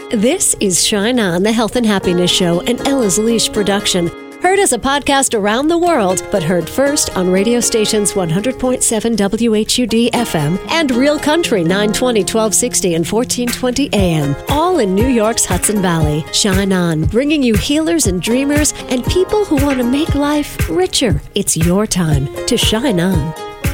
This is Shine On, the Health and Happiness Show, an Ella's Leash production. Heard as a podcast around the world, but heard first on radio stations 100.7 WHUD FM and Real Country 920, 1260, and 1420 AM, all in New York's Hudson Valley. Shine On, bringing you healers and dreamers and people who want to make life richer. It's your time to shine on.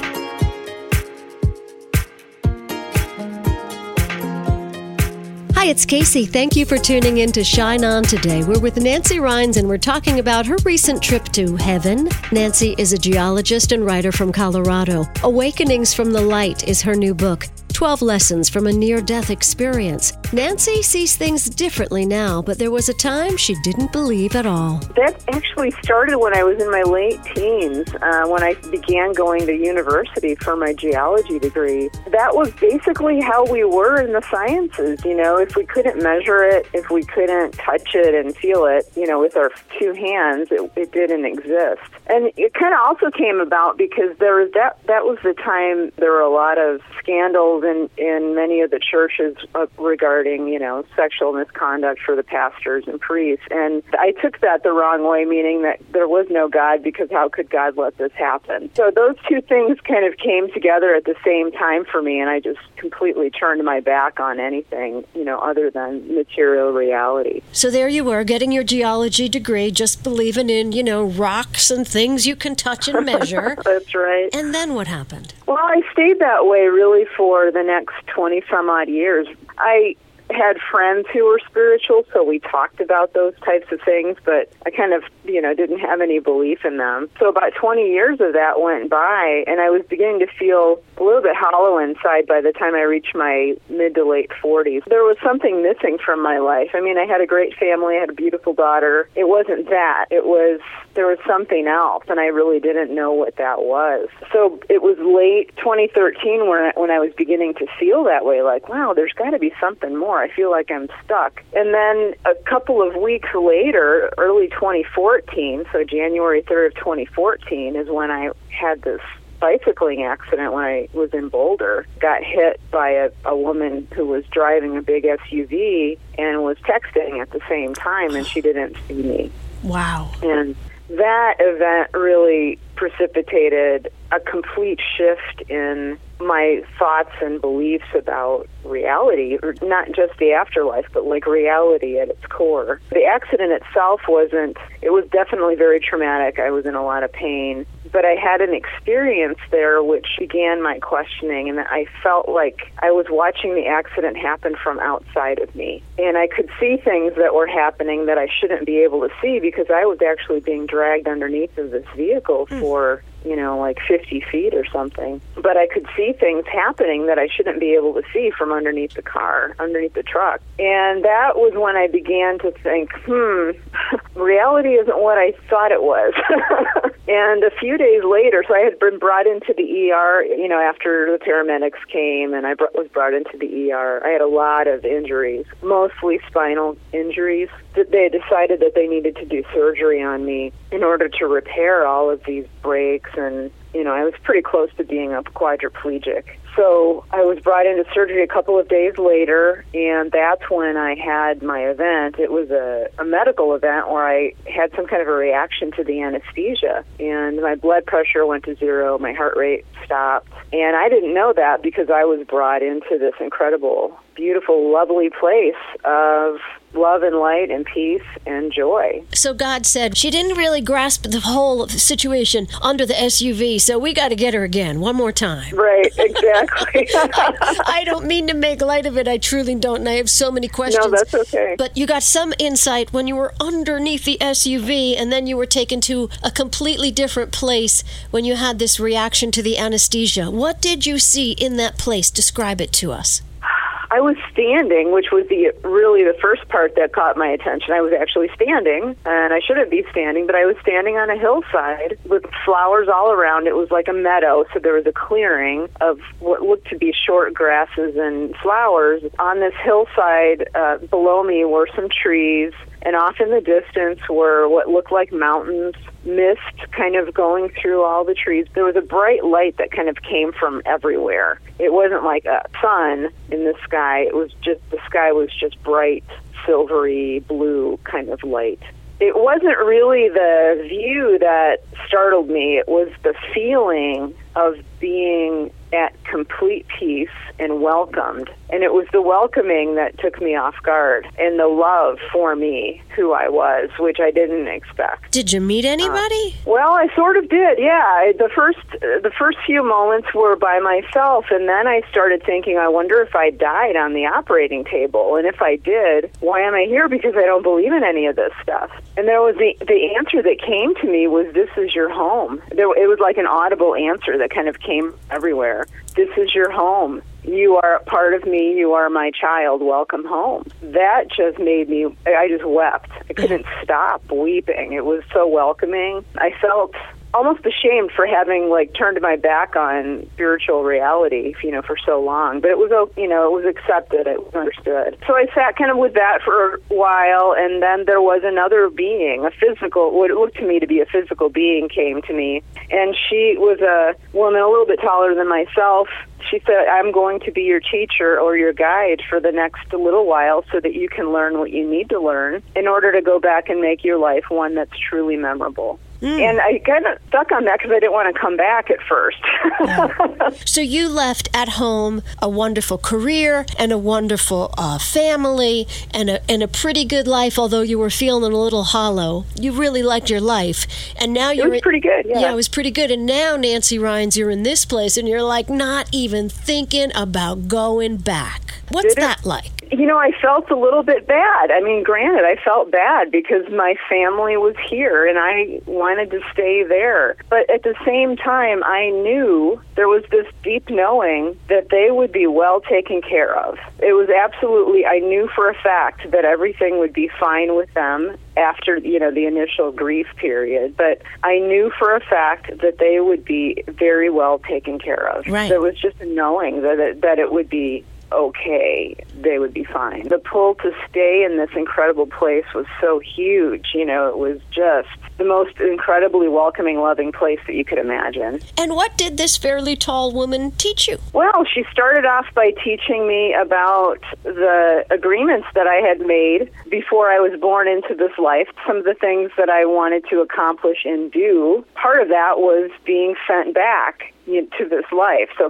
Hi, it's Casey. Thank you for tuning in to Shine On today. We're with Nancy Rhines, and we're talking about her recent trip to heaven. Nancy is a geologist and writer from Colorado. Awakenings from the Light is her new book. 12 lessons from a near-death experience. Nancy sees things differently now, but there was a time she didn't believe at all. That actually started when I was in my late teens, when I began going to university for my geology degree. That was basically how we were in the sciences. You know, if we couldn't measure it, if we couldn't touch it and feel it, you know, with our two hands, it didn't exist. And it kind of also came about because there was that was the time there were a lot of scandals in many of the churches regarding, you know, sexual misconduct for the pastors and priests. And I took that the wrong way, meaning that there was no God, because how could God let this happen? So those two things kind of came together at the same time for me, and I just completely turned my back on anything, you know, other than material reality. So there you were, getting your geology degree, just believing in, you know, rocks and things you can touch and measure. That's right. And then what happened? Well, I stayed that way really for the next 20-some-odd years. I had friends who were spiritual, so we talked about those types of things, but I kind of, you know, didn't have any belief in them. So about 20 years of that went by, and I was beginning to feel a little bit hollow inside by the time I reached my mid to late 40s. There was something missing from my life. I mean, I had a great family, I had a beautiful daughter. It wasn't that. There was something else, and I really didn't know what that was. So it was late 2013 when I was beginning to feel that way, like, wow, there's got to be something more. I feel like I'm stuck. And then a couple of weeks later, early 2014, so January 3rd of 2014 is when I had this bicycling accident when I was in Boulder. Got hit by a woman who was driving a big SUV and was texting at the same time, and she didn't see me. Wow. And that event really precipitated a complete shift in my thoughts and beliefs about reality, or not just the afterlife, but like reality at its core. The accident itself it was definitely very traumatic. I was in a lot of pain, but I had an experience there which began my questioning, and I felt like I was watching the accident happen from outside of me. And I could see things that were happening that I shouldn't be able to see because I was actually being dragged underneath of this vehicle for, you know, like 50 feet or something. But I could see things happening that I shouldn't be able to see from underneath the car, underneath the truck. And that was when I began to think, reality isn't what I thought it was. And a few days later, so I had been brought into the ER, you know, after the paramedics came, and I was brought into the ER. I had a lot of injuries, mostly spinal injuries. They decided that they needed to do surgery on me in order to repair all of these breaks, and, you know, I was pretty close to being a quadriplegic. So I was brought into surgery a couple of days later, and that's when I had my event. It was a medical event where I had some kind of a reaction to the anesthesia, and my blood pressure went to zero, my heart rate stopped, and I didn't know that because I was brought into this incredible, beautiful, lovely place of love and light and peace and joy. So God said she didn't really grasp the whole situation under the SUV, so we got to get her again one more time. Right, exactly. I don't mean to make light of it. I truly don't, and I have so many questions. No, that's okay. But you got some insight when you were underneath the SUV, and then you were taken to a completely different place when you had this reaction to the anesthesia. What did you see in that place? Describe it to us. I was standing, which was really the first part that caught my attention. I was actually standing, and I shouldn't be standing, but I was standing on a hillside with flowers all around. It was like a meadow, so there was a clearing of what looked to be short grasses and flowers. On this hillside below me were some trees. and off in the distance were what looked like mountains, mist kind of going through all the trees. There was a bright light that kind of came from everywhere. It wasn't like a sun in the sky. It was just, the sky was just bright, silvery blue kind of light. It wasn't really the view that startled me. It was the feeling of being at complete peace and welcomed. And it was the welcoming that took me off guard, and the love for me, who I was, which I didn't expect. Did you meet anybody? Well, I sort of did, yeah. The first few moments were by myself, and then I started thinking, I wonder if I died on the operating table. And if I did, why am I here? Because I don't believe in any of this stuff. And there was the answer that came to me was, this is your home. It was like an audible answer that kind of came everywhere. This is your home. You are a part of me. You are my child. Welcome home. That just made me, I just wept. I couldn't stop weeping. It was so welcoming. I felt almost ashamed for having turned my back on spiritual reality, for so long. But it was, it was accepted. It was understood. So I sat kind of with that for a while, and then there was another being, what it looked to me to be a physical being, came to me. And she was a woman a little bit taller than myself. She said, I'm going to be your teacher or your guide for the next little while so that you can learn what you need to learn in order to go back and make your life one that's truly memorable. And I kind of stuck on that because I didn't want to come back at first. Yeah. So you left at home a wonderful career and a wonderful family and a pretty good life, although you were feeling a little hollow. You really liked your life. And now it was pretty good, yeah. Yeah, it was pretty good. And now, Nancy Rhines, you're in this place and you're not even thinking about going back. What's that like? I felt a little bit bad. I mean, granted, I felt bad because my family was here and I wanted to stay there. But at the same time, I knew there was this deep knowing that they would be well taken care of. It was absolutely, I knew for a fact that everything would be fine with them after, the initial grief period. But I knew for a fact that they would be very well taken care of. Right. There was just a knowing that it would be okay, they would be fine. The pull to stay in this incredible place was so huge. It was just the most incredibly welcoming, loving place that you could imagine. And what did this fairly tall woman teach you? Well, she started off by teaching me about the agreements that I had made before I was born into this life, some of the things that I wanted to accomplish and do. Part of that was being sent back to this life. So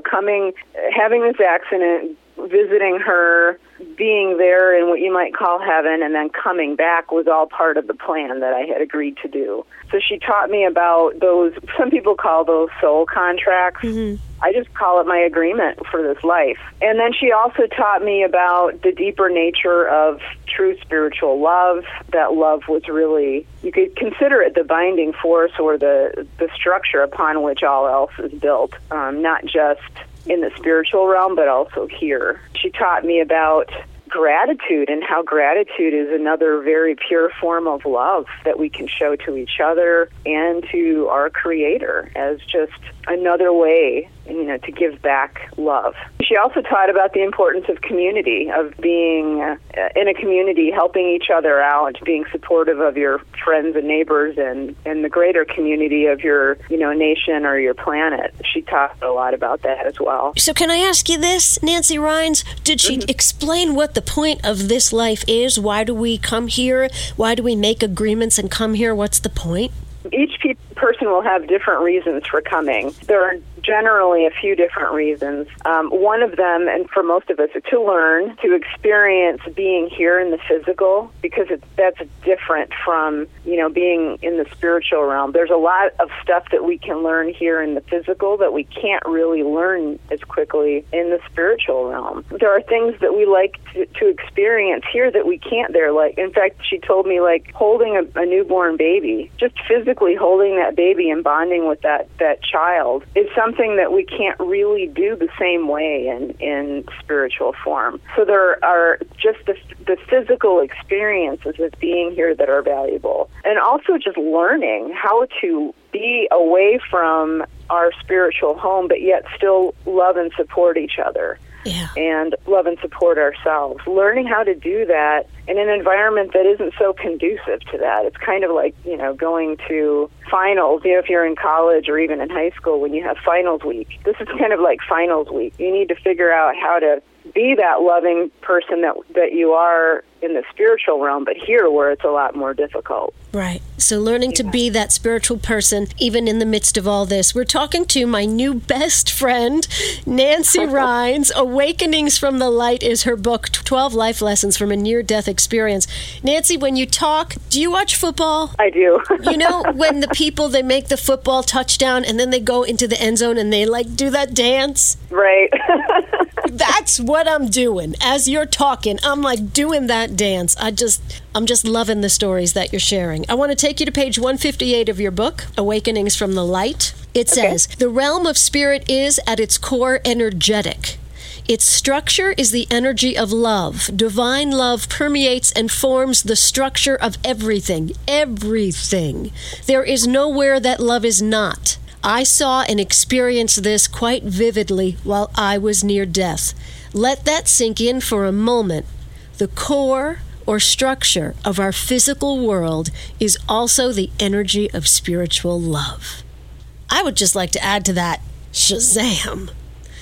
having this accident, visiting her, being there in what you might call heaven, and then coming back was all part of the plan that I had agreed to do. So she taught me about those, some people call those soul contracts. Mm-hmm. I just call it my agreement for this life. And then she also taught me about the deeper nature of true spiritual love. That love was really, you could consider it the binding force or the structure upon which all else is built, not just in the spiritual realm, but also here. She taught me about gratitude and how gratitude is another very pure form of love that we can show to each other and to our Creator as just another way, to give back love. She also taught about the importance of community, of being in a community, helping each other out, being supportive of your friends and neighbors and the greater community of your, nation or your planet. She taught a lot about that as well. So can I ask you this, Nancy Rhines? Did she explain what the point of this life is? Why do we come here? Why do we make agreements and come here? What's the point? Each person will have different reasons for coming. There are generally a few different reasons. One of them, and for most of us, is to learn, to experience being here in the physical, because that's different from, being in the spiritual realm. There's a lot of stuff that we can learn here in the physical that we can't really learn as quickly in the spiritual realm. There are things that we like to experience here that we can't there. In fact, she told me, holding a newborn baby, just physically holding that baby and bonding with that child is something that we can't really do the same way in spiritual form. So there are just the physical experiences of being here that are valuable. And also just learning how to be away from our spiritual home, but yet still love and support each other. and love and support ourselves. Learning how to do that in an environment that isn't so conducive to that. It's kind of like, going to finals. If you're in college or even in high school, when you have finals week, this is kind of like finals week. You need to figure out how to be that loving person that you are in the spiritual realm, but here where it's a lot more difficult. Right. So learning to be that spiritual person, even in the midst of all this. We're talking to my new best friend, Nancy Rhines. Awakenings from the Light is her book, 12 Life Lessons from a Near-Death Experience. Nancy, when you talk, do you watch football? I do. When the people, they make the football touchdown and then they go into the end zone and they do that dance? Right. That's what I'm doing. As you're talking, I'm doing that dance. I'm just loving the stories that you're sharing. I want to take you to page 158 of your book, Awakenings from the Light. It says, the realm of spirit is at its core energetic. Its structure is the energy of love. Divine love permeates and forms the structure of everything. Everything. There is nowhere that love is not. I saw and experienced this quite vividly while I was near death. Let that sink in for a moment. The core or structure of our physical world is also the energy of spiritual love. I would just like to add to that, Shazam!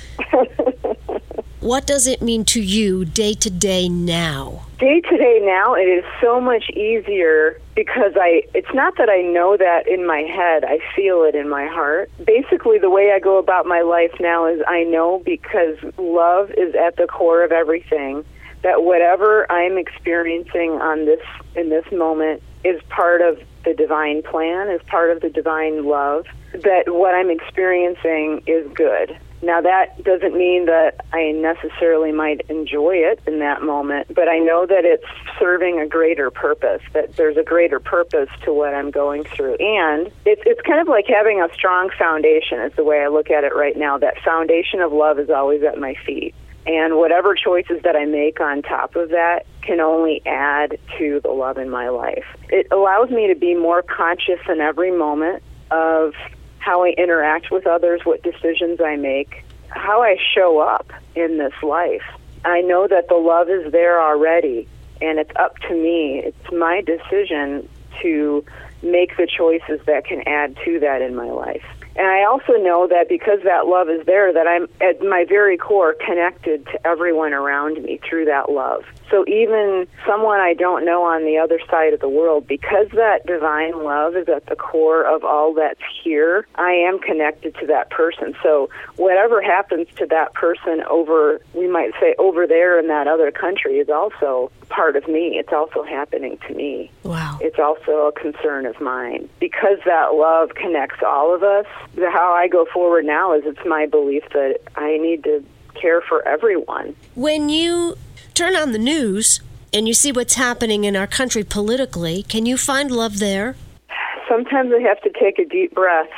What does it mean to you day to day now? Day to day now, it is so much easier because it's not that I know that in my head, I feel it in my heart. Basically, the way I go about my life now is I know because love is at the core of everything, that whatever I'm experiencing in this moment is part of the divine plan, is part of the divine love, that what I'm experiencing is good. Now, that doesn't mean that I necessarily might enjoy it in that moment, but I know that it's serving a greater purpose, that there's a greater purpose to what I'm going through. And it's kind of like having a strong foundation is the way I look at it right now. That foundation of love is always at my feet. And whatever choices that I make on top of that can only add to the love in my life. It allows me to be more conscious in every moment of how I interact with others, what decisions I make, how I show up in this life. I know that the love is there already, and it's up to me. It's my decision to make the choices that can add to that in my life. And I also know that because that love is there, that I'm at my very core connected to everyone around me through that love. So even someone I don't know on the other side of the world, because that divine love is at the core of all that's here, I am connected to that person. So whatever happens to that person over, we might say over there in that other country, is also part of me. It's also happening to me. Wow. It's also a concern of mine. Because that love connects all of us, how I go forward now is it's my belief that I need to care for everyone. When you turn on the news and you see what's happening in our country politically, can you find love there? Sometimes I have to take a deep breath.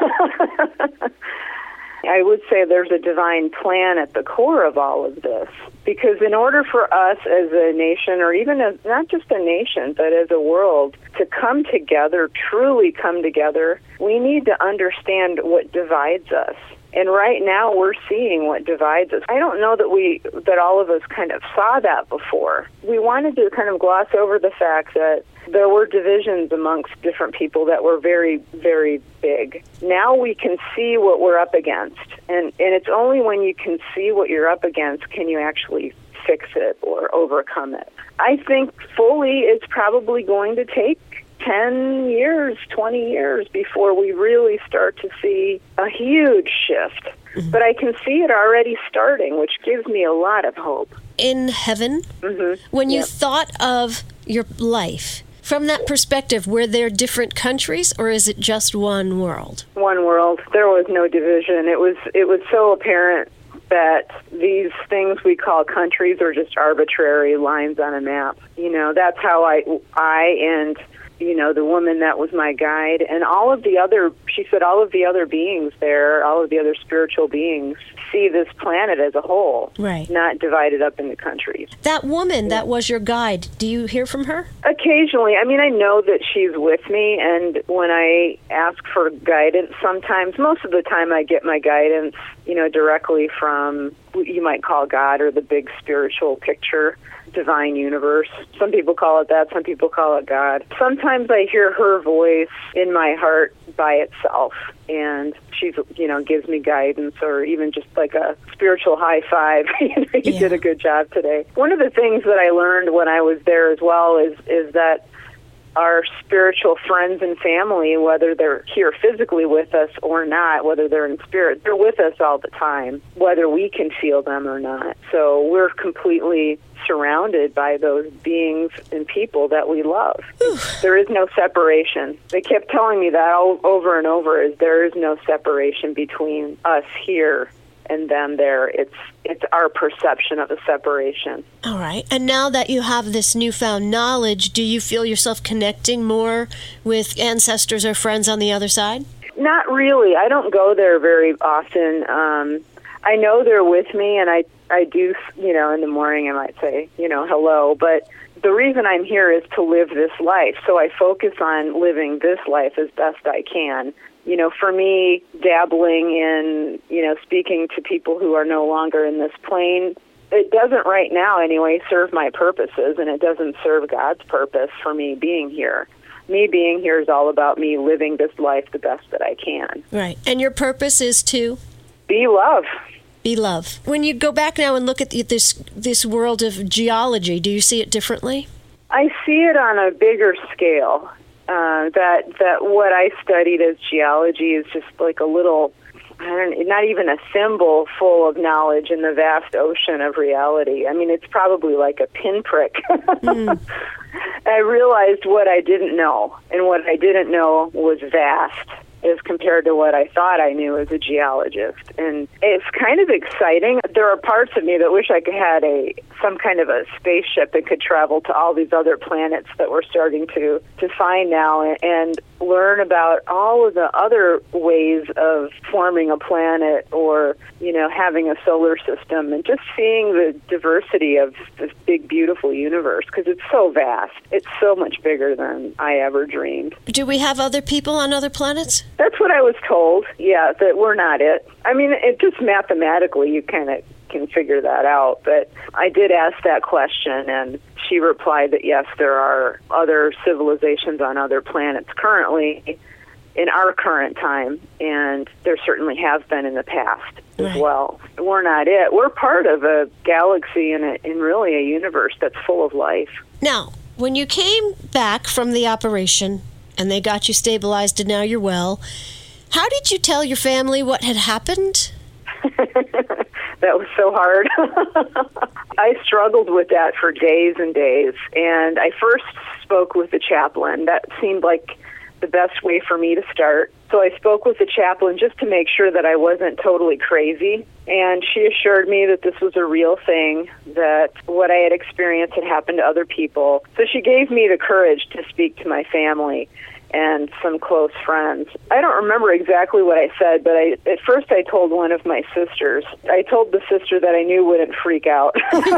I would say there's a divine plan at the core of all of this. Because in order for us as a nation, or even not just a nation, but as a world, to come together, truly come together, we need to understand what divides us. And right now we're seeing what divides us. I don't know that all of us kind of saw that before. We wanted to kind of gloss over the fact that there were divisions amongst different people that were very, very big. Now we can see what we're up against. And it's only when you can see what you're up against can you actually fix it or overcome it. I think fully it's probably going to take 10 years, 20 years before we really start to see a huge shift. Mm-hmm. But I can see it already starting, which gives me a lot of hope. In heaven, when you thought of your life, from that perspective, were there different countries, or is it just one world? One world. There was no division. It was so apparent that these things we call countries are just arbitrary lines on a map. That's how I and the woman that was my guide, and she said all of the other beings there, all of the other spiritual beings, see this planet as a whole, right? Not divided up into countries. That woman that was your guide, do you hear from her? Occasionally. I mean, I know that she's with me, and when I ask for guidance, sometimes, most of the time I get my guidance, directly from you might call God, or the big spiritual picture, divine universe. Some people call it that, some people call it God. Sometimes I hear her voice in my heart by itself, and she's, gives me guidance, or even just like a spiritual high five. You did a good job today. One of the things that I learned when I was there as well is that our spiritual friends and family, whether they're here physically with us or not, whether they're in spirit, they're with us all the time, whether we can feel them or not. So we're completely surrounded by those beings and people that we love. There is no separation. They kept telling me that over and over, is there is no separation between us here and them there. It's our perception of a separation. All right. And now that you have this newfound knowledge, do you feel yourself connecting more with ancestors or friends on the other side? Not really. I don't go there very often. I know they're with me, and I do, in the morning I might say, hello, but the reason I'm here is to live this life. So I focus on living this life as best I can. For me, dabbling in, speaking to people who are no longer in this plane, it doesn't right now anyway serve my purposes, and it doesn't serve God's purpose for me being here. Me being here is all about me living this life the best that I can. Right. And your purpose is to? Be love. Be love. When you go back now and look at this world of geology, do you see it differently? I see it on a bigger scale. That what I studied as geology is just like a little, not even a thimble full of knowledge in the vast ocean of reality. I mean, it's probably like a pinprick. I realized what I didn't know, and what I didn't know was vast as compared to what I thought I knew as a geologist. And it's kind of exciting. There are parts of me that wish I could had some kind of a spaceship that could travel to all these other planets that we're starting to find now, and learn about all of the other ways of forming a planet, or, having a solar system, and just seeing the diversity of this big, beautiful universe, because it's so vast. It's so much bigger than I ever dreamed. Do we have other people on other planets? That's what I was told, that we're not it. I mean, it just mathematically, you kind of can figure that out. But I did ask that question, and she replied that yes, there are other civilizations on other planets currently in our current time, and there certainly have been in the past as well. We're not it. We're part of a galaxy and really a universe that's full of life. Now, when you came back from the operation and they got you stabilized and now you're well, how did you tell your family what had happened? That was so hard. I struggled with that for days and days, and I first spoke with the chaplain. That seemed like the best way for me to start. So I spoke with the chaplain just to make sure that I wasn't totally crazy, and she assured me that this was a real thing, that what I had experienced had happened to other people. So she gave me the courage to speak to my family and some close friends. I don't remember exactly what I said, but at first I told one of my sisters. I told the sister that I knew wouldn't freak out.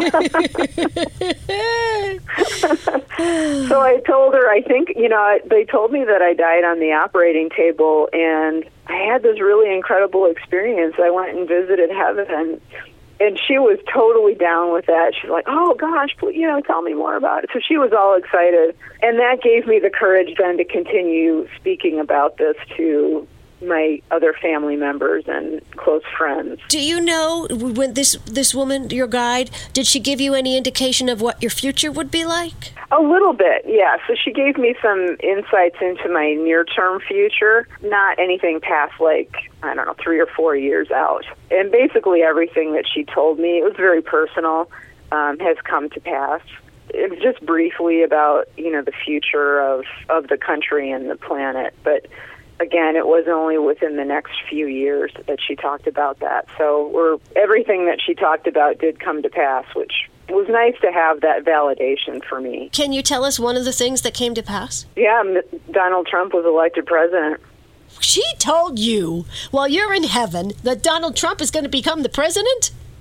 So I told her, I think, they told me that I died on the operating table, and I had this really incredible experience. I went and visited heaven, and she was totally down with that. She's like, oh, gosh, please, tell me more about it. So she was all excited. And that gave me the courage then to continue speaking about this to my other family members and close friends. Do you know, when this woman, your guide, did she give you any indication of what your future would be like? A little bit, yeah. So she gave me some insights into my near-term future, not anything past 3 or 4 years out. And basically everything that she told me, it was very personal, has come to pass. It was just briefly about, the future of the country and the planet. But again, it was only within the next few years that she talked about that. So everything that she talked about did come to pass, which was nice to have that validation for me. Can you tell us one of the things that came to pass? Yeah, Donald Trump was elected president. She told you, while you're in heaven, that Donald Trump is going to become the president?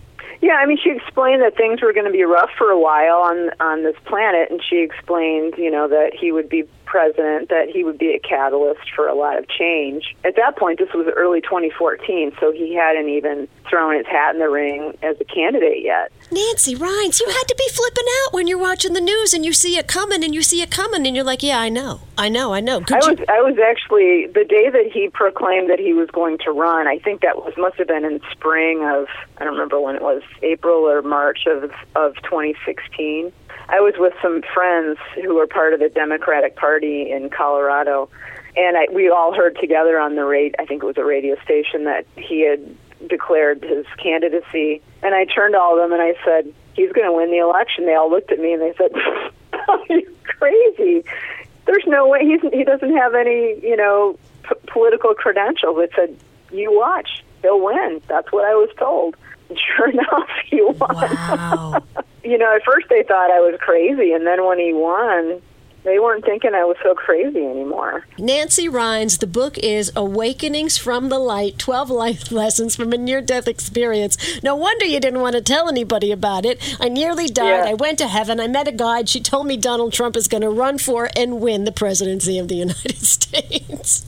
Yeah, I mean, she explained that things were going to be rough for a while on this planet, and she explained, that he would be president, that he would be a catalyst for a lot of change. At that point, this was early 2014, so he hadn't even thrown his hat in the ring as a candidate yet. Nancy Rhines, you had to be flipping out when you're watching the news and you see it coming and you're like, yeah, I know. I was actually, the day that he proclaimed that he was going to run, I think that must have been in spring of, I don't remember when it was, April or March of 2016. I was with some friends who were part of the Democratic Party in Colorado, and we all heard together on the radio, I think it was a radio station, that he had declared his candidacy. And I turned to all of them and I said, he's going to win the election. They all looked at me and they said, oh, you're crazy. There's no way. He doesn't have any, political credentials. It said, you watch. He'll win. That's what I was told. And sure enough, he won. Wow. At first they thought I was crazy, and then when he won, they weren't thinking I was so crazy anymore. Nancy Rhines, the book is Awakenings from the Light, 12 Life Lessons from a Near-Death Experience. No wonder you didn't want to tell anybody about it. I nearly died. Yeah. I went to heaven. I met a guide. She told me Donald Trump is going to run for and win the presidency of the United States.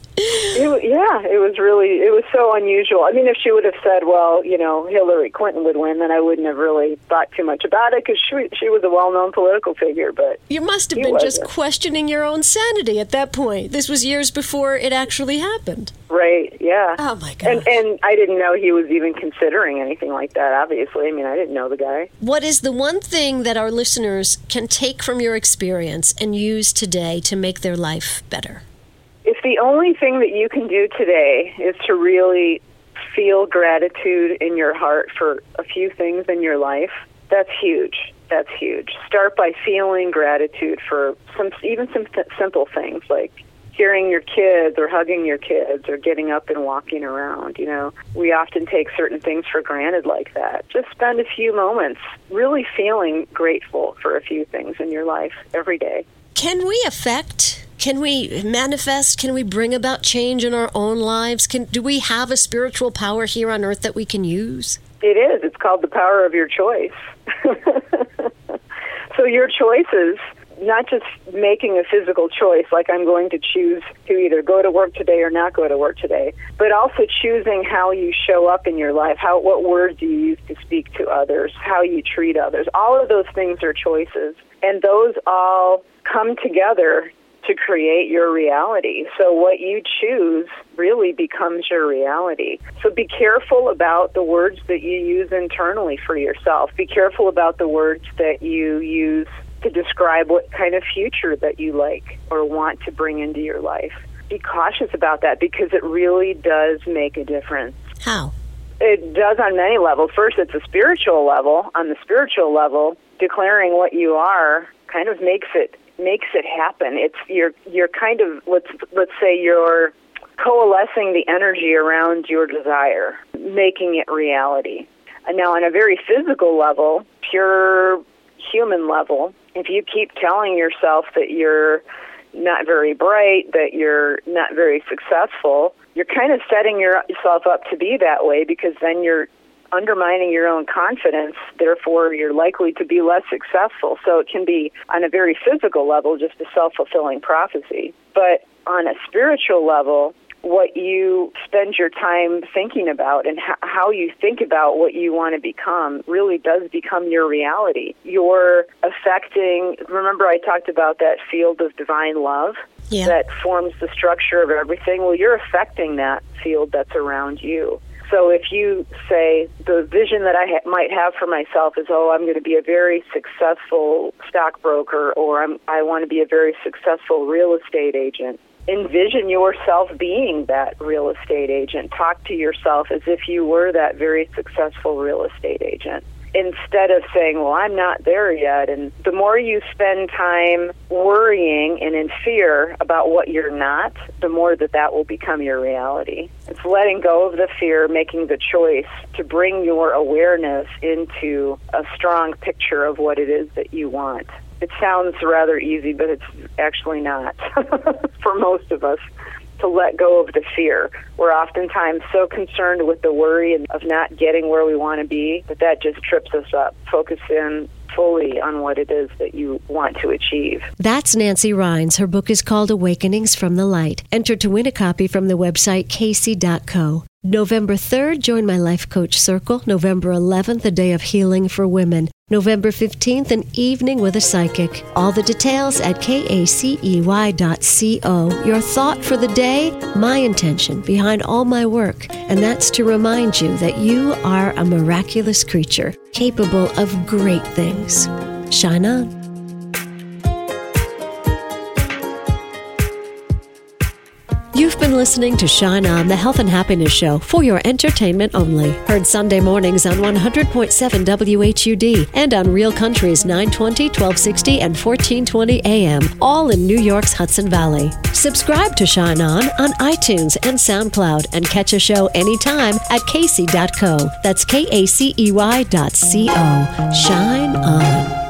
It was so unusual. I mean, if she would have said, well, Hillary Clinton would win, then I wouldn't have really thought too much about it, because she was a well-known political figure. But you must have been just questioning your own sanity at that point. This was years before it actually happened. Right, yeah. Oh, my God. And I didn't know he was even considering anything like that, obviously. I mean, I didn't know the guy. What is the one thing that our listeners can take from your experience and use today to make their life better? If the only thing that you can do today is to really feel gratitude in your heart for a few things in your life, that's huge. That's huge. Start by feeling gratitude for some simple things like hearing your kids or hugging your kids or getting up and walking around. We often take certain things for granted like that. Just spend a few moments really feeling grateful for a few things in your life every day. Can we manifest? Can we bring about change in our own lives? Do we have a spiritual power here on earth that we can use? It is. It's called the power of your choice. So your choices, not just making a physical choice, like I'm going to choose to either go to work today or not go to work today, but also choosing how you show up in your life, what words you use to speak to others, how you treat others. All of those things are choices, and those all come together to create your reality. So what you choose really becomes your reality. So be careful about the words that you use internally for yourself. Be careful about the words that you use to describe what kind of future that you like or want to bring into your life. Be cautious about that, because it really does make a difference. How? It does on many levels. First, it's a spiritual level. On the spiritual level, declaring what you are kind of makes it happen. It's you're kind of let's say you're coalescing the energy around your desire, making it reality. And now on a very physical level, pure human level, if you keep telling yourself that you're not very bright, that you're not very successful, you're kind of setting yourself up to be that way, because then you're undermining your own confidence, therefore you're likely to be less successful. So it can be, on a very physical level, just a self-fulfilling prophecy. But on a spiritual level, what you spend your time thinking about and how you think about what you want to become really does become your reality. You're affecting, remember I talked about that field of divine love that forms the structure of everything? Well, you're affecting that field that's around you. So if you say, the vision that I might have for myself is, I'm going to be a very successful stockbroker, or I want to be a very successful real estate agent, envision yourself being that real estate agent. Talk to yourself as if you were that very successful real estate agent, instead of saying, I'm not there yet. And the more you spend time worrying and in fear about what you're not, the more that will become your reality. It's letting go of the fear, making the choice to bring your awareness into a strong picture of what it is that you want. It sounds rather easy, but it's actually not for most of us. to let go of the fear. We're oftentimes so concerned with the worry of not getting where we want to be that just trips us up. Focus in fully on what it is that you want to achieve. That's Nancy Rhines. Her book is called Awakenings from the Light. Enter to win a copy from the website casey.co. November 3rd, join my Life Coach Circle. November 11th, a day of healing for women. November 15th, an evening with a psychic. All the details at kacey.co. Your thought for the day, my intention behind all my work. And that's to remind you that you are a miraculous creature, capable of great things. Shine on. You've been listening to Shine On, the Health and Happiness Show, for your entertainment only. Heard Sunday mornings on 100.7 WHUD and on Real Country's 920, 1260, and 1420 AM, all in New York's Hudson Valley. Subscribe to Shine On iTunes and SoundCloud, and catch a show anytime at kacey.co. That's KACEY.co. Shine On.